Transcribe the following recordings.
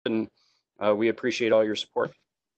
and we appreciate all your support.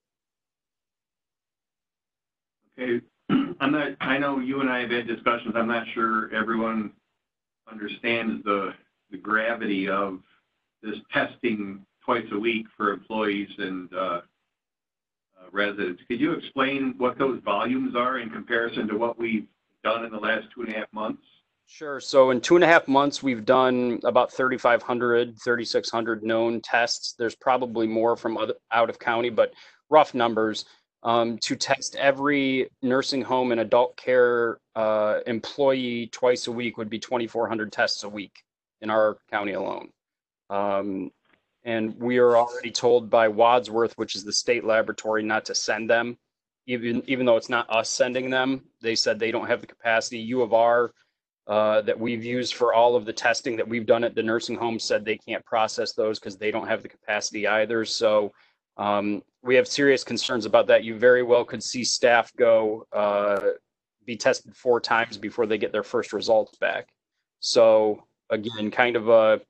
Okay, I know you and I have had discussions. I'm not sure everyone understands the gravity of this testing twice a week for employees and residents. Could you explain what those volumes are in comparison to what we've done in the last 2.5 months? Sure. So in 2.5 months, we've done about 3,500, 3,600 known tests. There's probably more from out of county, but rough numbers. To test every nursing home and adult care employee twice a week would be 2,400 tests a week in our county alone. And we are already told by Wadsworth, which is the state laboratory, not to send them, even though it's not us sending them. They said they don't have the capacity. U of R, that we've used for all of the testing that we've done at the nursing home, said they can't process those because they don't have the capacity either. So we have serious concerns about that. You very well could see staff go be tested 4 times before they get their first results back. So again, kind of a,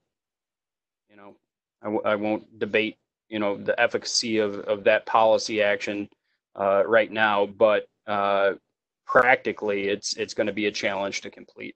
I won't debate, the efficacy of that policy action right now, but practically it's going to be a challenge to complete.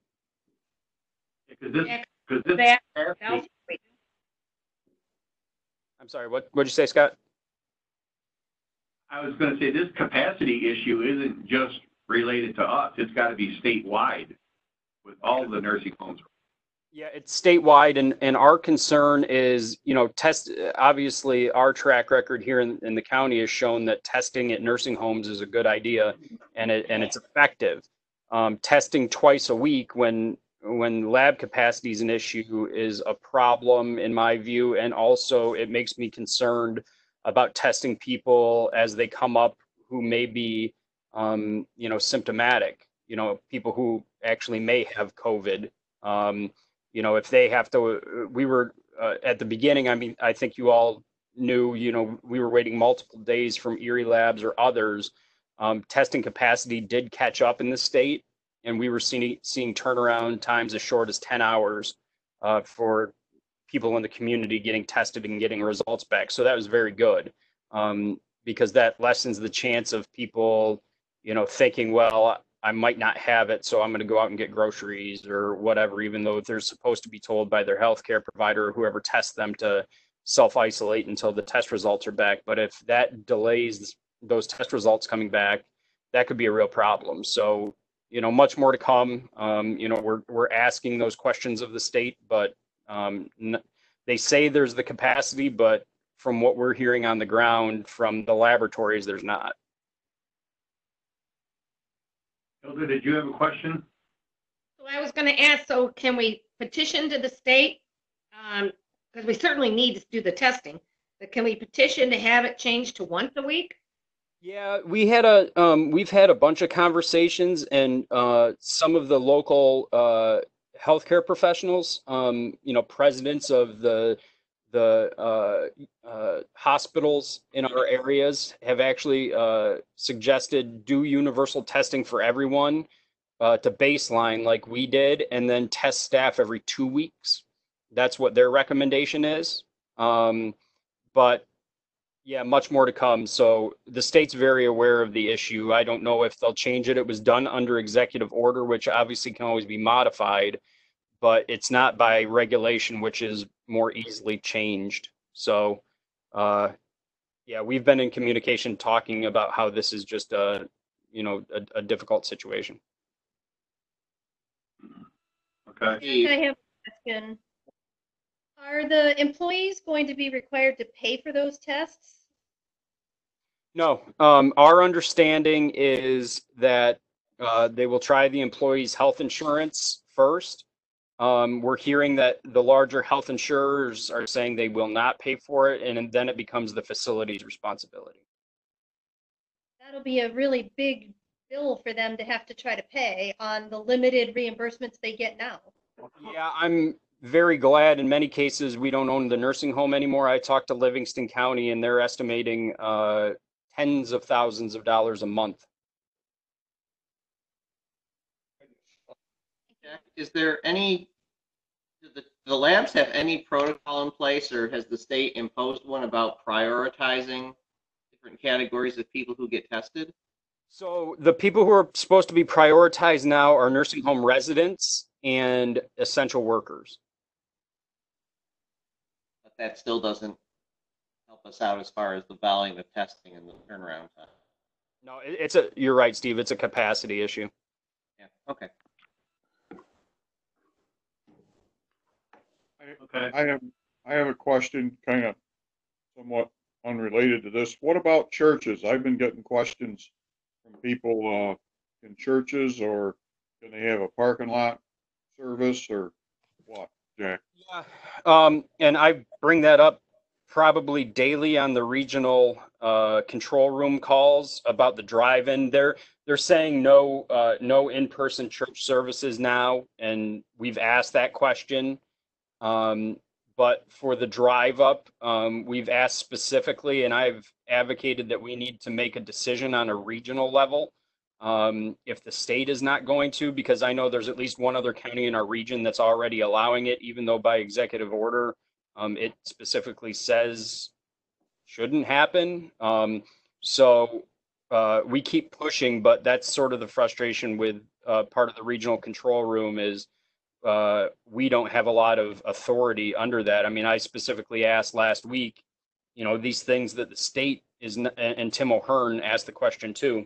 I'm sorry, what'd you say, Scott? I was going to say this capacity issue isn't just related to us. It's got to be statewide with all the nursing homes. Yeah, it's statewide, and our concern is, obviously our track record here in the county has shown that testing at nursing homes is a good idea, and it's effective. Testing twice a week when lab capacity is an issue is a problem in my view, and also it makes me concerned about testing people as they come up who may be, symptomatic, people who actually may have COVID. If they have to, we were at the beginning, I think you all knew, we were waiting multiple days from Erie Labs or others. Testing capacity did catch up in the state, and we were seeing turnaround times as short as 10 hours for people in the community getting tested and getting results back. So that was very good, because that lessens the chance of people, thinking, well, I might not have it, so I'm going to go out and get groceries or whatever, even though they're supposed to be told by their healthcare provider or whoever tests them to self-isolate until the test results are back. But if that delays those test results coming back, that could be a real problem. So, much more to come. We're asking those questions of the state, but they say there's the capacity, but from what we're hearing on the ground from the laboratories, there's not. Hilda, did you have a question? So I was going to ask, so can we petition to the state? Because we certainly need to do the testing, but can we petition to have it changed to once a week? Yeah, we've had a bunch of conversations, and some of the local healthcare professionals, presidents of the hospitals in our areas have actually suggested do universal testing for everyone to baseline like we did, and then test staff every 2 weeks. That's what their recommendation is. But yeah, much more to come. So the state's very aware of the issue. I don't know if they'll change it. It was done under executive order, which obviously can always be modified, but it's not by regulation, which is more easily changed. So, yeah, we've been in communication talking about how this is just a difficult situation. Okay. I have a question. Are the employees going to be required to pay for those tests? No, our understanding is that they will try the employees' health insurance first. We're hearing that the larger health insurers are saying they will not pay for it, and then it becomes the facility's responsibility. That'll be a really big bill for them to have to try to pay on the limited reimbursements they get now. Yeah, I'm very glad in many cases we don't own the nursing home anymore. I talked to Livingston County, and they're estimating tens of thousands of dollars a month. Is there any, do the the labs have any protocol in place, or has the state imposed one about prioritizing different categories of people who get tested? So the people who are supposed to be prioritized now are nursing home residents and essential workers. But that still doesn't help us out as far as the volume of testing and the turnaround time. No, you're right, Steve. It's a capacity issue. Yeah, okay. Okay. I have a question, kind of somewhat unrelated to this. What about churches? I've been getting questions from people in churches, or can they have a parking lot service, or what, Jack? Yeah. And I bring that up probably daily on the regional control room calls about the drive-in. They're saying no in-person church services now, and we've asked that question. But for the drive up, we've asked specifically, and I've advocated that we need to make a decision on a regional level. If the state is not going to, because I know there's at least one other county in our region that's already allowing it, even though by executive order, it specifically says shouldn't happen. So we keep pushing, but that's sort of the frustration with part of the regional control room is we don't have a lot of authority under that. I mean, I specifically asked last week, these things that the state is, and Tim O'Hearn asked the question too.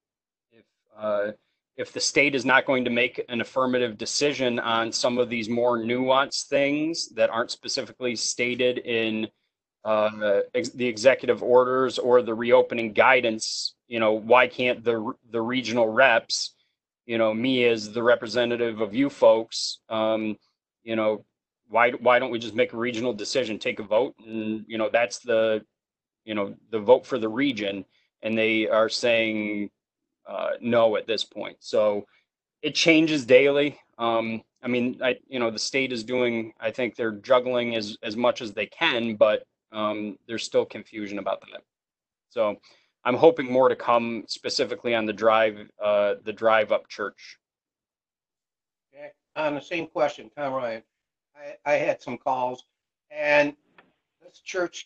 If the state is not going to make an affirmative decision on some of these more nuanced things that aren't specifically stated in the executive orders or the reopening guidance, why can't the regional reps, me as the representative of you folks, why don't we just make a regional decision, take a vote, and that's the vote for the region, and they are saying no at this point. So it changes daily. I mean, the state is doing, I think they're juggling as much as they can, but there's still confusion about that. So I'm hoping more to come specifically on the drive up church. Okay. On the same question, Tom Ryan, I had some calls, and this church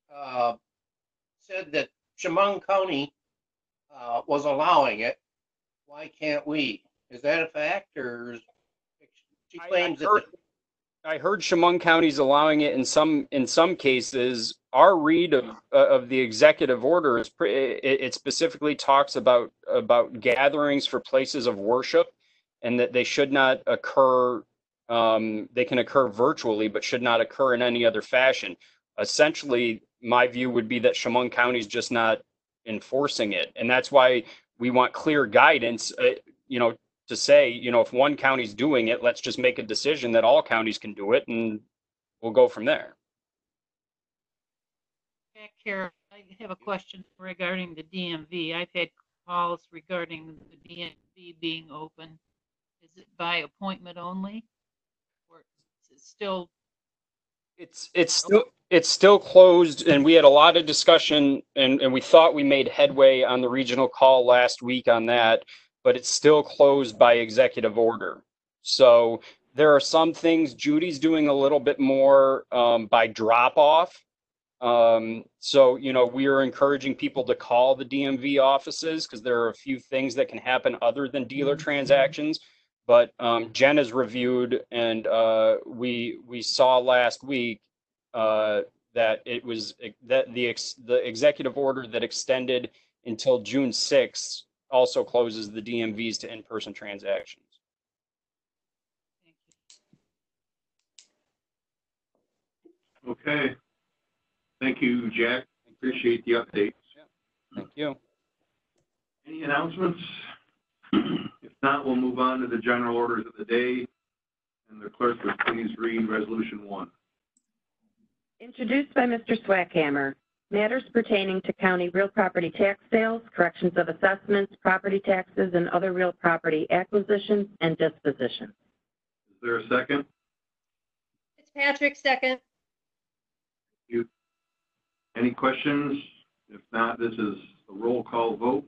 said that Chemung County was allowing it. Why can't we? Is that a fact, or she claims that? I heard Chemung County's allowing it in some cases. Our read of the executive order is it specifically talks about gatherings for places of worship, and that they should not occur. They can occur virtually, but should not occur in any other fashion. Essentially, my view would be that Chemung County's just not enforcing it, and that's why we want clear guidance. To say, if one county's doing it, let's just make a decision that all counties can do it, and we'll go from there. Back here, I have a question regarding the DMV. I've had calls regarding the DMV being open. Is it by appointment only, or is it still? It's still closed, and we had a lot of discussion, and we thought we made headway on the regional call last week on that, but it's still closed by executive order. So there are some things Judy's doing a little bit more by drop off. So, we are encouraging people to call the DMV offices because there are a few things that can happen other than dealer transactions. But Jen has reviewed, and we saw last week that it was that the executive order that extended until June 6th also closes the DMVs to in-person transactions. Okay. Thank you, Jack. Appreciate the update. Yeah. Thank you. Any announcements? If not, we'll move on to the general orders of the day. And the clerk would please read Resolution 1. Introduced by Mr. Swackhammer. Matters pertaining to county real property tax sales, corrections of assessments, property taxes, and other real property acquisitions and dispositions. Is there a second? Fitzpatrick, second. Thank you. Any questions? If not, this is a roll call vote.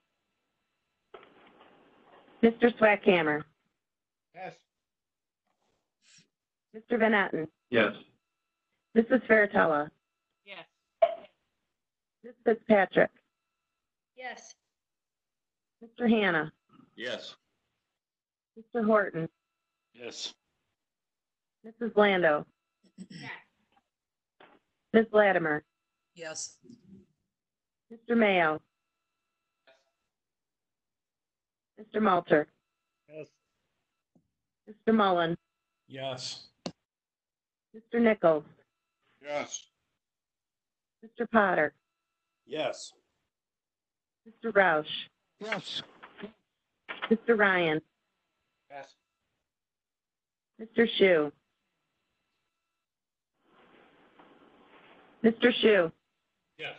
Mr. Swackhammer. Yes. Mr. Van Etten, Yes. Mrs. Fairtella, Yes. Ms. Fitzpatrick, Yes. Mr. Hannah, Yes. Mr. Horton, Yes. Mrs. Lando, Yes. Ms. Latimer, Yes. Mr. Mayo, Mr. Malter, Yes. Mr. Mullen, Yes. Mr. Nichols, Yes. Mr. Potter, Yes. Mr. Roush, Yes. Mr. Ryan, Yes. Mr. Shu, Mr. Shu, Yes.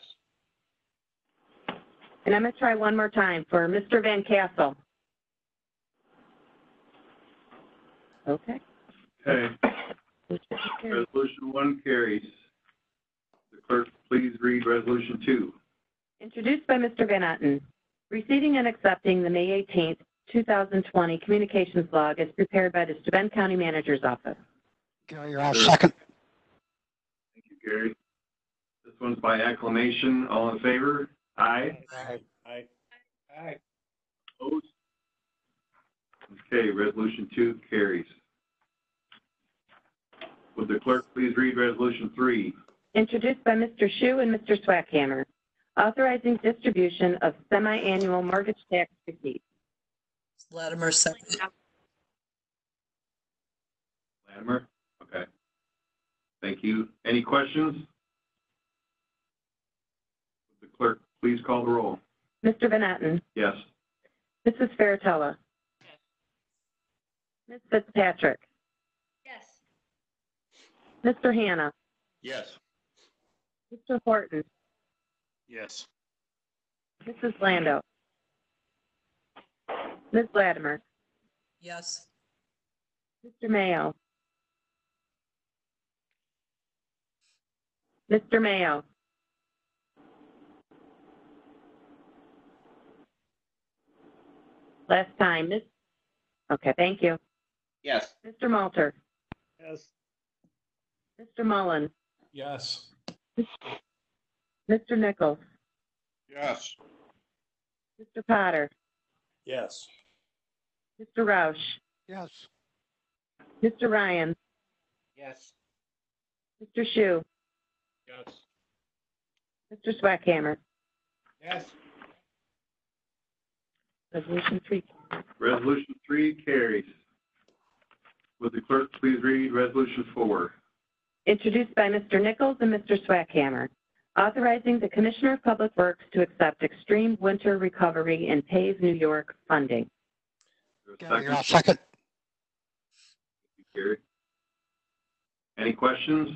and I'm going to try one more time for Mr. Van Castle. Okay. Okay. Resolution 1 carries. The clerk, please read resolution 2. Introduced by Mr. Van Etten, receiving and accepting the May 18th, 2020 communications log as prepared by the Steuben County Manager's Office. Gary, I'll second. Thank you, Gary. This one's by acclamation. All in favor? Aye. Aye. Aye. Opposed? Okay, resolution 2 carries. Would the clerk please read resolution 3? Introduced by Mr. Shu and Mr. Swackhammer, authorizing distribution of semi-annual mortgage tax receipts. Latimer, second. Latimer? Okay. Thank you. Any questions? Would the clerk please call the roll? Mr. Van Etten, Yes. Mrs. Fairtella, Yes. Ms. Fitzpatrick, Yes. Mr. Hannah, Yes. Mr. Horton, Yes. Mrs. Lando, Ms. Latimer, Yes. Mr. Mayo, Mr. Mayo, last time, Miss. Okay, thank you. Yes. Mr. Malter, Yes. Mr. Mullen, Yes. Mr. Nichols, Yes. Mr. Potter, Yes. Mr. Roush, Yes. Mr. Ryan, Yes. Mr. Shu, Yes. Mr. Swackhammer. Yes. Resolution 3. Resolution 3 carries. Would the clerk please read resolution 4? Introduced by Mr. Nichols and Mr. Swackhammer, authorizing the Commissioner of Public Works to accept extreme winter recovery and PAVE New York funding. Gary, I'll second. Thank you, Gary. Any questions?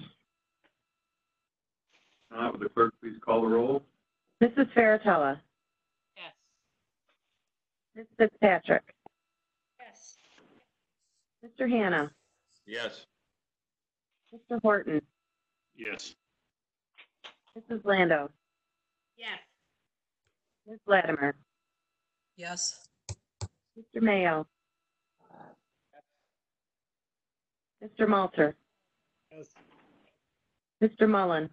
Would the clerk please call the roll? Mrs. Fairtella, Yes. Ms. Fitzpatrick, Yes. Mr. Hannah, Yes. Mr. Horton, Yes. Mrs. Lando, Yes. Ms. Latimer, Yes. Mr. Mayo, Mr. Malter, Yes. Mr. Mullen,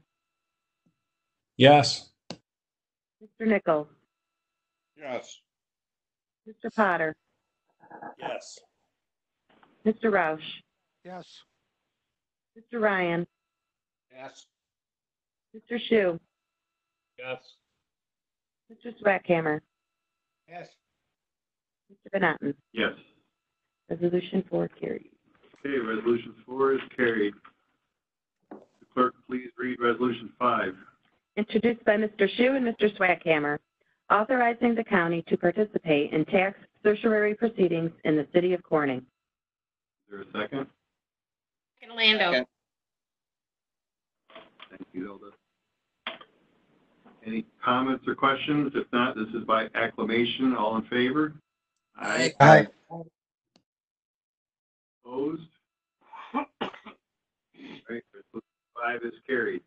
Yes. Mr. Nichols, Yes. Mr. Potter, Yes. Mr. Roush, Yes. Mr. Ryan, Yes. Mr. Shu, Yes. Mr. Swackhammer, Yes. Mr. Van Etten. Yes. Resolution 4 carries. Okay, resolution 4 is carried. The clerk please read resolution 5. Introduced by Mr. Shu and Mr. Swackhammer, authorizing the county to participate in tax certiorari proceedings in the city of Corning. Is there a second? Second, Lando. Second. Thank you, Hilda. Any comments or questions? If not, this is by acclamation. All in favor? Aye. Aye. Opposed? All right, resolution 5 is carried.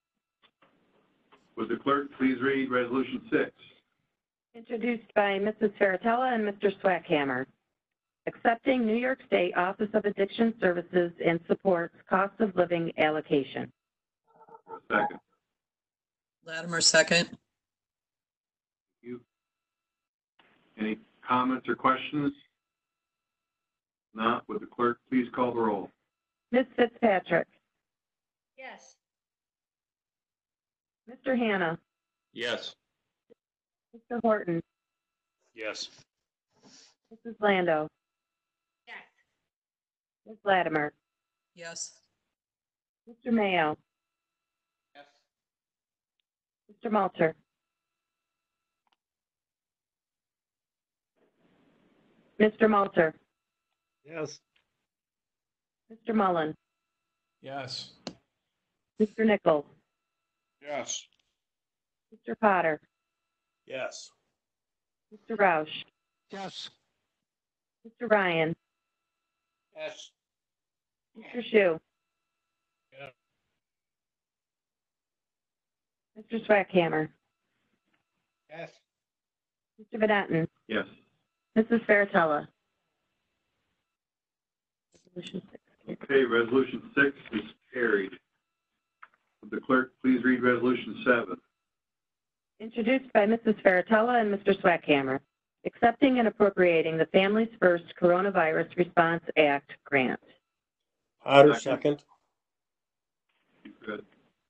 Would the clerk please read resolution 6? Introduced by Mrs. Fairtella and Mr. Swackhammer, accepting New York State Office of Addiction Services and Supports cost of living allocation. Second. Latimer, second. Thank you. Any comments or questions? Not, would the clerk please call the roll? Ms. Fitzpatrick, Yes. Mr. Hannah, Yes. Mr. Horton, Yes. Mrs. Lando, Yes. Ms. Latimer, Yes. Mr. Mayo, Yes. Mr. Malter, Mr. Malter, Yes. Mr. Mullen, Yes. Mr. Nichols, Yes. Mr. Potter, Yes. Mr. Roush, Yes. Mr. Ryan, Yes. Mr. Shu, Yeah. Mr. Swackhammer, Yes. Mr. Benatten, Yes. Mrs. Faratella. Resolution 6. Okay, resolution 6 is carried. Would the clerk please read resolution 7? Introduced by Mrs. Faratella and Mr. Swackhammer, accepting and appropriating the Families First Coronavirus Response Act grant. Potter, Second. second. Good.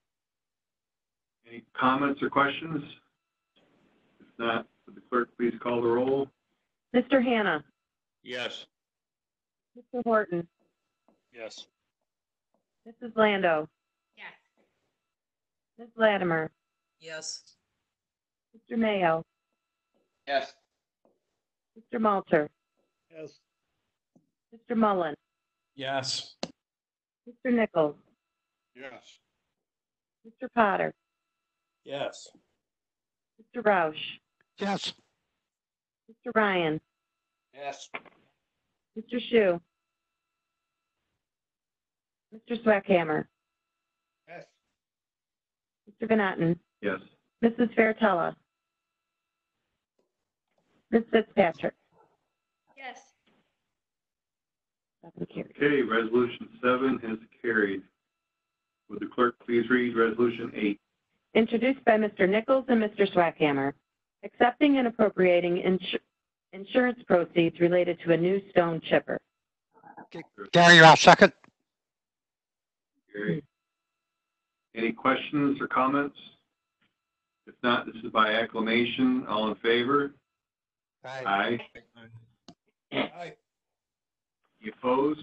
Any comments or questions? If not, would the clerk please call the roll? Mr. Hannah, Yes. Mr. Horton, Yes. Mrs. Lando, Yes. Ms. Latimer, Yes. Mr. Mayo, Yes. Mr. Malter, Yes. Mr. Mullen, Yes. Mr. Nichols, Yes. Mr. Potter, Yes. Mr. Roush, Yes. Mr. Ryan, Yes. Mr. Shu, Mr. Swackhammer, Yes. Mr. Benatten, Yes. Mrs. Faratella, Ms. Fitzpatrick. Yes. 7 carried. Okay, resolution 7 is carried. Would the clerk please read resolution 8? Introduced by Mr. Nichols and Mr. Swackhammer, accepting and appropriating insurance proceeds related to a new stone chipper. Gary, I'll second. Gary. Any questions or comments? If not, this is by acclamation. All in favor? Aye. Aye. Any opposed?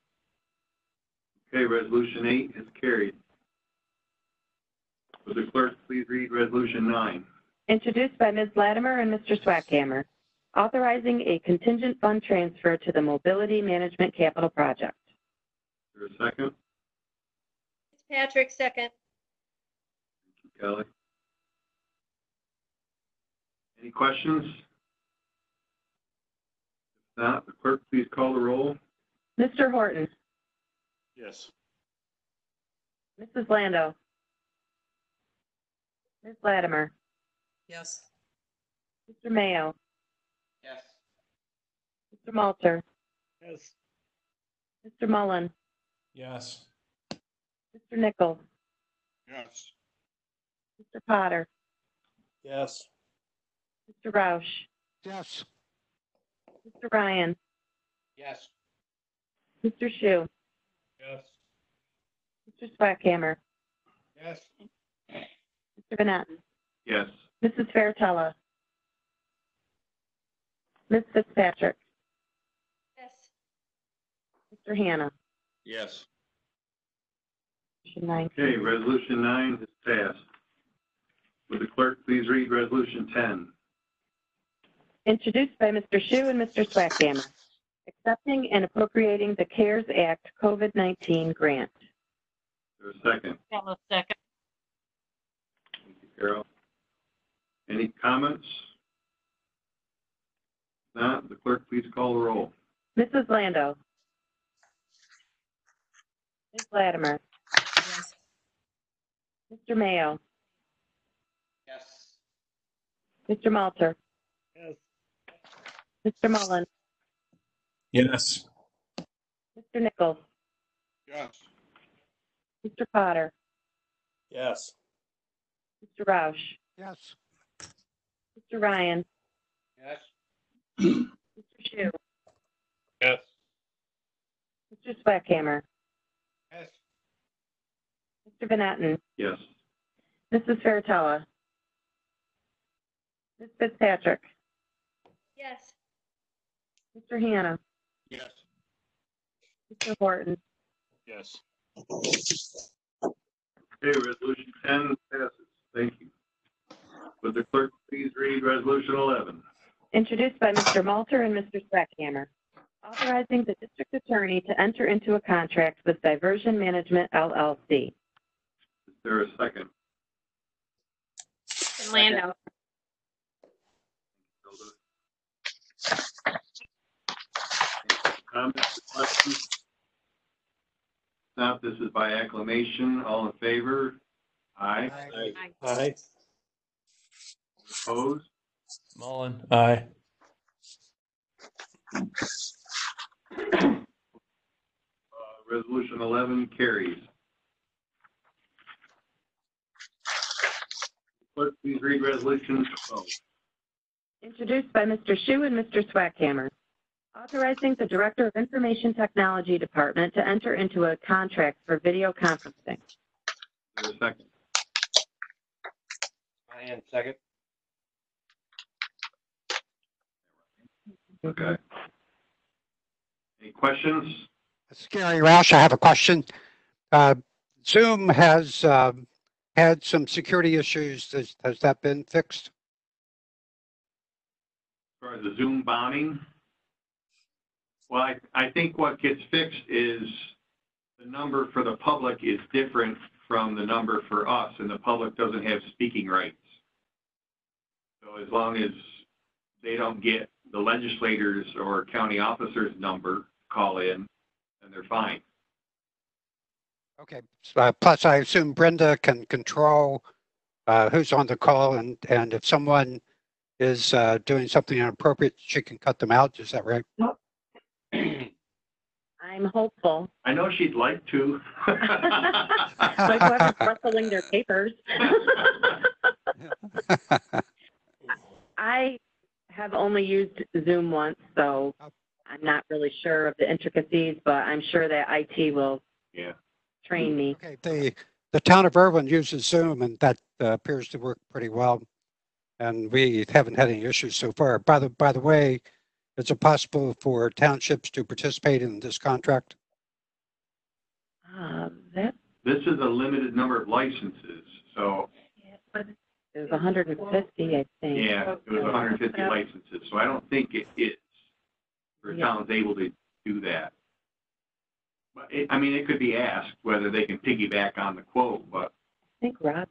Okay, resolution 8 is carried. Would the clerk please read resolution 9? Introduced by Ms. Latimer and Mr. Swackhammer, authorizing a contingent fund transfer to the Mobility Management Capital Project. Is there a second? Fitzpatrick, second. Thank you, Kelly. Any questions? If not, the clerk please call the roll. Mr. Horton, Yes. Mrs. Lando, Ms. Latimer, Yes. Mr. Mayo, Yes. Mr. Malter, Yes. Mr. Mullen, Yes. Mr. Nichols, Yes. Mr. Potter, Yes. Mr. Roush, Yes. Mr. Ryan, Yes. Mr. Shu, Yes. Mr. Swackhammer, Yes. Mr. Benatten, Yes. Mrs. Faratella, Ms. Fitzpatrick, Yes. Mr. Hannah. Yes. Resolution 9. Okay, resolution 9 is passed. Would the clerk please read resolution 10? Introduced by Mr. Shu and Mr. Swackhammer, accepting and appropriating the CARES Act COVID-19 grant. Is there a second? Carol, second. Thank you, Carol. Any comments? If not, the clerk please call the roll. Mrs. Lando, Ms. Latimer, Yes. Mr. Mayo, Yes. Mr. Malter, Yes. Mr. Mullen, Yes. Mr. Nichols, Yes. Mr. Potter, Yes. Mr. Roush, Yes. Mr. Ryan, Yes. Mr. Shu, Yes. Mr. Swackhammer, Yes. Mr. Van Etten, Yes. Mrs. Fairtella, Ms. Fitzpatrick, Yes. Mr. Hannah, Yes. Mr. Horton, Yes. Okay, resolution 10 passes. Thank you. Would the clerk please read resolution 11? introduced by Mr. Malter and Mr. Swackhammer, authorizing the district attorney to enter into a contract with Diversion Management LLC. Is there a second? And Landau. Comments or questions? Now, this is by acclamation. All in favor? Aye. Aye. Aye. Opposed? Mullen. Aye. Resolution 11 carries. Clerk, please read resolution 12. Introduced by Mr. Shu and Mr. Swackhammer, authorizing the Director of Information Technology Department to enter into a contract for video conferencing. Is there a second? Ryan, second. Okay. Any questions? This is Gary Roush. I have a question. Zoom has had some security issues. Has that been fixed? As far as the Zoom bombing? Well, I think what gets fixed is the number for the public is different from the number for us, and the public doesn't have speaking rights. So as long as they don't get the legislators or county officers' number, call in, then they're fine. Okay. Plus, I assume Brenda can control who's on the call, and if someone is doing something inappropriate, she can cut them out. Is that right? I'm hopeful. I know she'd like to. Like whoever's rustling their papers. I have only used Zoom once, so I'm not really sure of the intricacies, but I'm sure that IT will Yeah. train me. Okay. The town of Irwin uses Zoom, and that appears to work pretty well. And we haven't had any issues so far. By the way, is it possible for townships to participate in this contract? That This is a limited number of licenses, so it was 150, I think. yeah, it was 150 licenses, so I don't think it is for towns able to do that. But it could be asked whether they can piggyback on the quote, but I think Rob.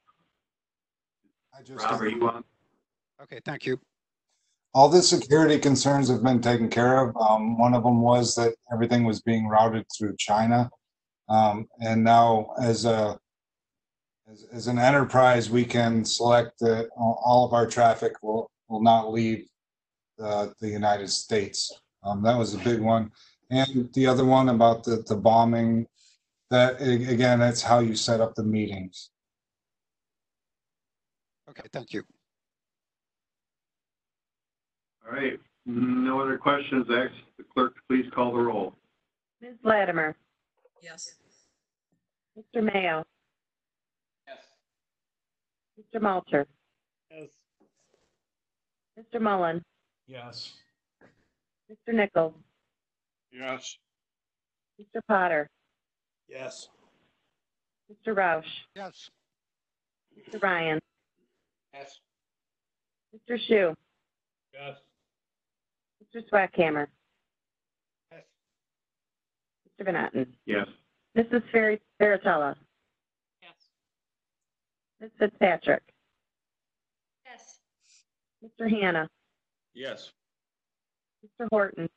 Rob, are you on? Okay, thank you. All the security concerns have been taken care of. One of them was that everything was being routed through China. And now as an enterprise, we can select that all of our traffic will not leave the United States. That was a big one. And the other one about the bombing, that again, that's how you set up the meetings. Okay, thank you. All right, no other questions. Ask the clerk to please call the roll. Ms. Latimer, Yes. Mr. Mayo, Yes. Mr. Malter, Yes. Mr. Mullen, Yes. Mr. Nichols, Yes. Mr. Potter, Yes. Mr. Roush, Yes. Mr. Ryan, Yes. Mr. Shu, Yes. Mr. Swackhammer, Yes. Mr. Van Etten, Yes. Mrs. Fairtella, Yes. Ms. Fitzpatrick, Yes. Mr. Hannah, Yes. Mr. Horton,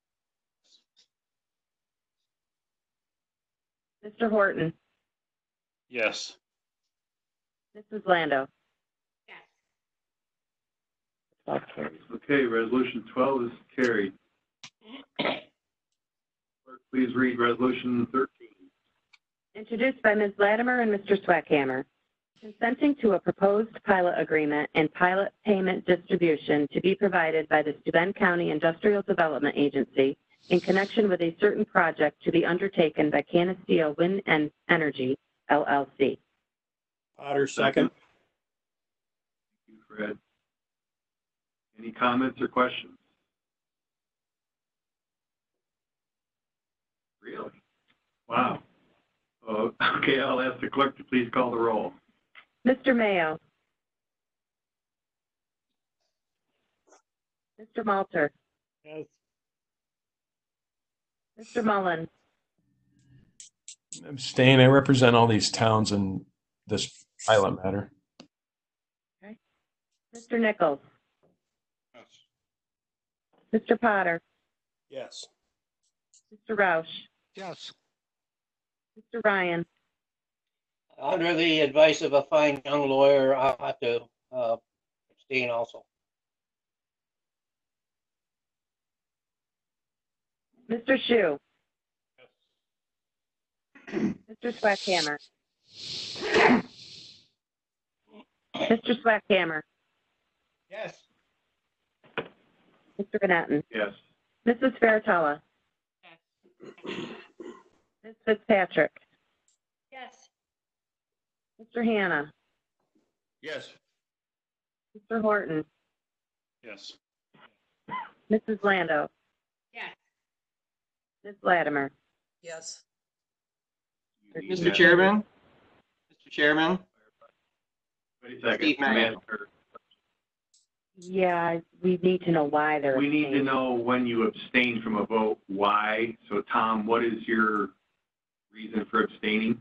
Mr. Horton, Yes. Mrs. Landau. Yes. 12 carries. Okay, resolution 12 is carried. Clerk, please read Resolution 13. Introduced by Ms. Latimer and Mr. Swackhammer. Consenting to a proposed pilot agreement and pilot payment distribution to be provided by the Steuben County Industrial Development Agency in connection with a certain project to be undertaken by Canisteo Wind and Energy, LLC. Potter, second. Thank you, Fred. Any comments or questions? Really? Wow. Okay, I'll ask the clerk to please call the roll. Mr. Mayo. Mr. Malter. Yes. Mr. Mullen. Abstain. I represent all these towns in this pilot matter. Okay. Mr. Nichols. Yes. Mr. Potter. Yes. Mr. Roush. Yes. Mr. Ryan. Under the advice of a fine young lawyer, I'll have to abstain also. Mr. Shu. Mr. Swackhammer. Mr. Swackhammer. Yes. Mr. Gannett. Yes. Mrs. Fairtella. Yes. Ms. Fitzpatrick. Yes. Mr. Hannah. Yes. Mr. Horton. Yes. Mrs. Lando. Yes. Ms. Latimer. Yes. Mr. Chairman? Mr. Chairman? Wait a second. Steve Mayo. Yeah, we need to know why they're. We need to abstaining. know when you abstained from a vote, why. So Tom, what is your reason for abstaining?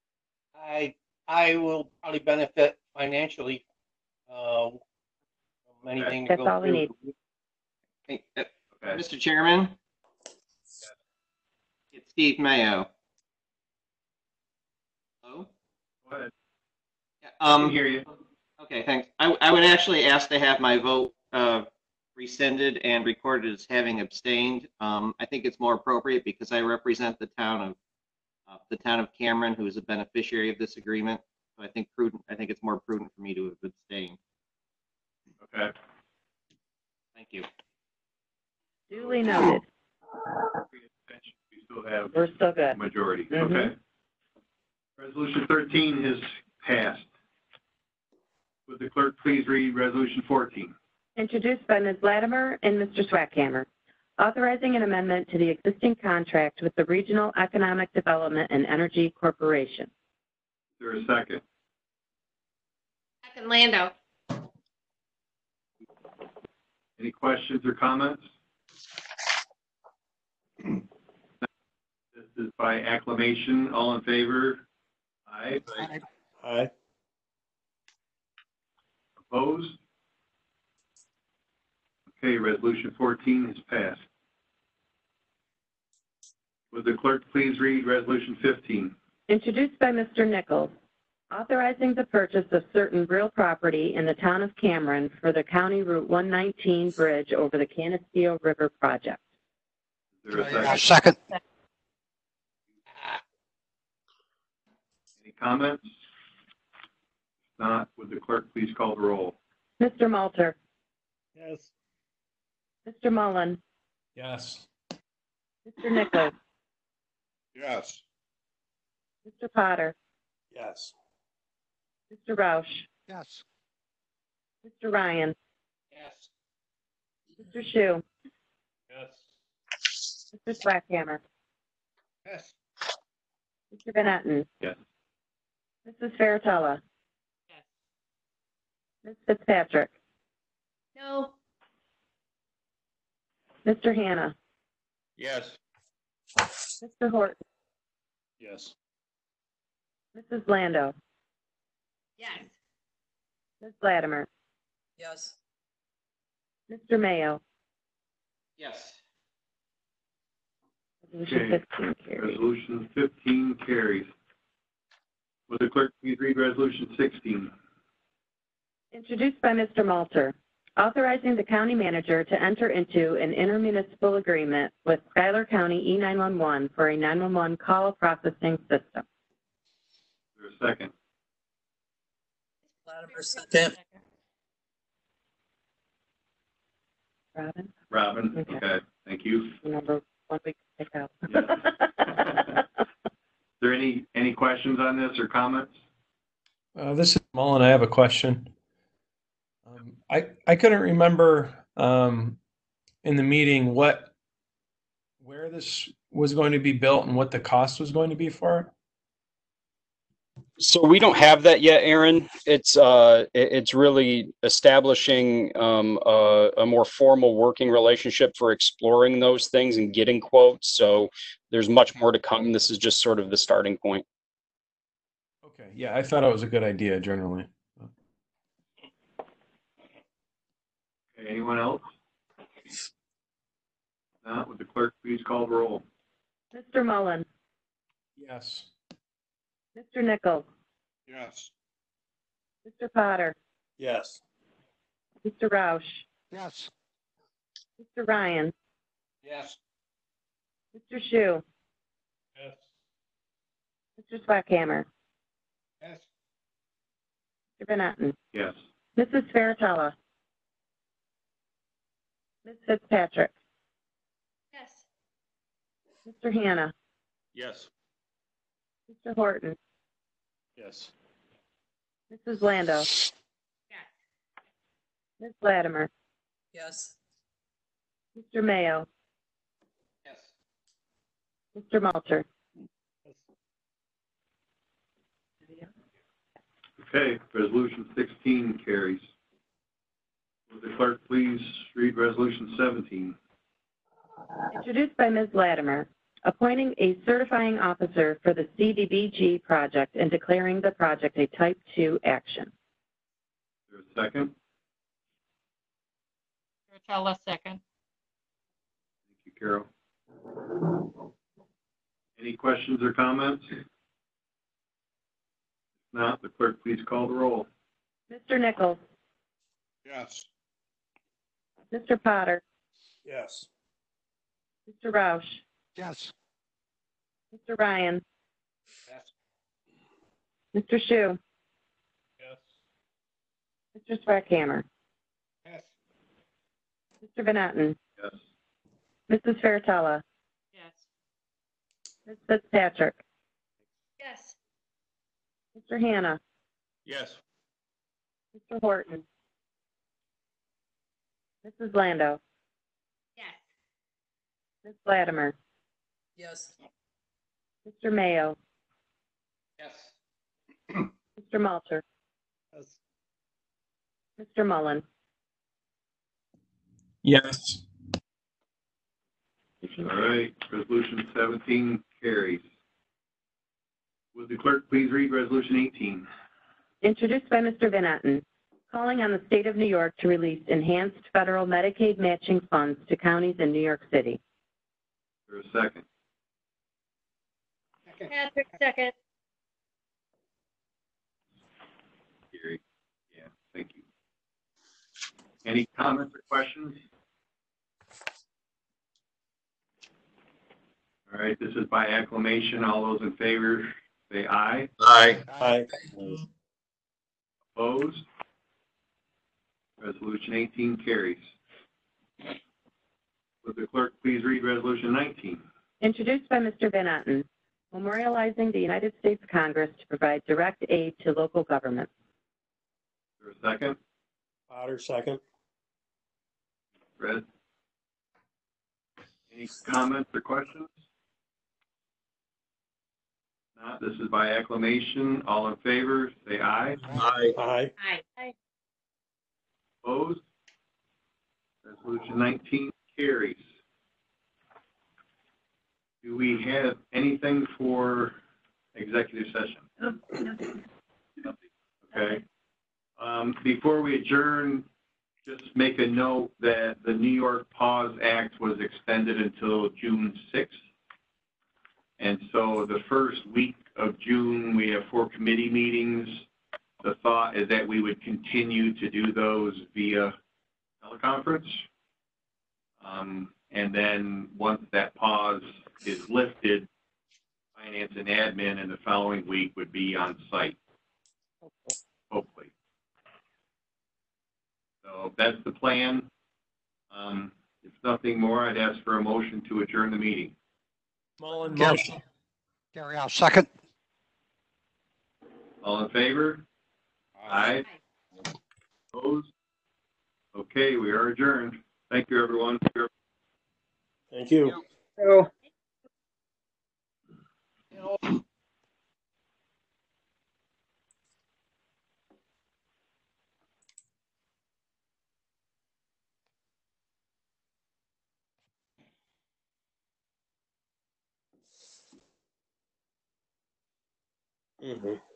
I will probably benefit financially from anything that That's goes all we need. Hey, Okay. Mr. Chairman? It's Steve Mayo. Hello? Go ahead. Yeah, I can hear you. Okay, thanks. I would actually ask to have my vote rescinded and recorded as having abstained. I think it's more appropriate because I represent the town of Cameron, who is a beneficiary of this agreement. So I think it's more prudent for me to have abstained. Okay. Thank you. Duly noted. We still have We're still a good. majority. Mhm. Okay. Resolution 13 is passed. Would the clerk please read Resolution 14? Introduced by Ms. Latimer and Mr. Swackhammer. Authorizing an amendment to the existing contract with the Regional Economic Development and Energy Corporation. Is there a second? Second Lando. Any questions or comments? This is by acclamation. All in favor? Aye. Aye. Opposed? Okay, Resolution 14 is passed. Would the clerk please read Resolution 15? Introduced by Mr. Nichols. Authorizing the purchase of certain real property in the town of Cameron for the County Route 119 bridge over the Canisteo River project. Is there a second? Second. Any comments? If not, would the clerk please call the roll? Mr. Malter. Yes. Mr. Mullen. Yes. Mr. Nichols. Yes. Mr. Potter. Yes. Mr. Roush. Yes. Mr. Ryan. Yes. Mr. Shu. Yes. Mr. Swackhammer. Yes. Mr. Gannett. Yes. Mrs. Fairtella. Yes. Ms. Fitzpatrick. No. Mr. Hannah. Yes. Mr. Horton. Yes. Mrs. Lando. Yes. Ms. Latimer. Yes. Mr. Mayo. Yes. Resolution Okay. 15 carries. Resolution 15 carries. Would the clerk please read Resolution 16? Introduced by Mr. Malter. authorizing the county manager to enter into an intermunicipal agreement with Schuyler County E911 for a 911 call processing system. Is there a second? Latimer, second. Robin? Robin? Okay, thank you. Number one we can pick out. Yes. Is there any questions on this or comments? This is Mullen. I have a question. I couldn't remember in the meeting where this was going to be built and what the cost was going to be for it. So we don't have that yet, Aaron. It's really establishing a more formal working relationship for exploring those things and getting quotes. So there's much more to come. This is just sort of the starting point. Okay, yeah, I thought it was a good idea generally. Okay, anyone else? Not, would the clerk please call the roll? Mr. Mullen? Yes. Mr. Nichols? Yes. Mr. Potter? Yes. Mr. Roush? Yes. Mr. Ryan? Yes. Mr. Shu? Yes. Mr. Swackhammer? Yes. Mr. Van Etten? Yes. Mrs. Faratella? Ms. Fitzpatrick? Yes. Mr. Hannah? Yes. Mr. Horton? Yes. Mrs. Lando? Yes. Ms. Latimer? Yes. Mr. Mayo? Yes. Mr. Malter? Okay, resolution 16 carries. Would the clerk please read resolution 17? Introduced by Ms. Latimer, appointing a certifying officer for the CDBG project and declaring the project a Type 2 action. Is there a second? Fairchild, second. Thank you, Carol. Any questions or comments? If not, the clerk please call the roll. Mr. Nichols? Yes. Mr. Potter? Yes. Mr. Roush? Yes. Mr. Ryan? Yes. Mr. Shu? Yes. Mr. Swackhammer? Yes. Mr. Van Etten? Yes. Mrs. Faratella? Yes. Ms. Fitzpatrick? Yes. Mr. Hannah? Yes. Mr. Horton? Mrs. Lando? Yes. Ms. Latimer? Yes. Mr. Mayo? Yes. Mr. Malter? Yes. Mr. Mullen? Yes. All right, resolution 17 carries. Would the clerk please read resolution 18? Introduced by Mr. Van Etten, calling on the state of New York to release enhanced federal Medicaid matching funds to counties in New York City. Is there a second? Patrick, second. Gary? Yeah, thank you. Any comments or questions? All right, this is by acclamation. All those in favor, say aye. Aye. Aye. Opposed? Resolution 18 carries. Would the clerk please read resolution 19? Introduced by Mr. Van Etten, memorializing the United States Congress to provide direct aid to local governments. Is there a second? Potter, second. Fred? Any comments or questions? Not, this is by acclamation. All in favor, say aye. Aye. Aye. Aye. Opposed? Resolution 19 carries. Do we have anything for executive session? Okay. Before we adjourn, just make a note that the New York Pause Act was extended until June 6th. And so the first week of June, we have 4 committee meetings. The thought is that we would continue to do those via teleconference. And then once that pause is lifted, finance and admin in the following week would be on site, hopefully. So that's the plan. If nothing more, I'd ask for a motion to adjourn the meeting. Mullen, Gary. motion. Gary, I'll second. All in favor? Aye. Opposed? Okay, we are adjourned. Thank you, everyone. Thank you. So, Mhm.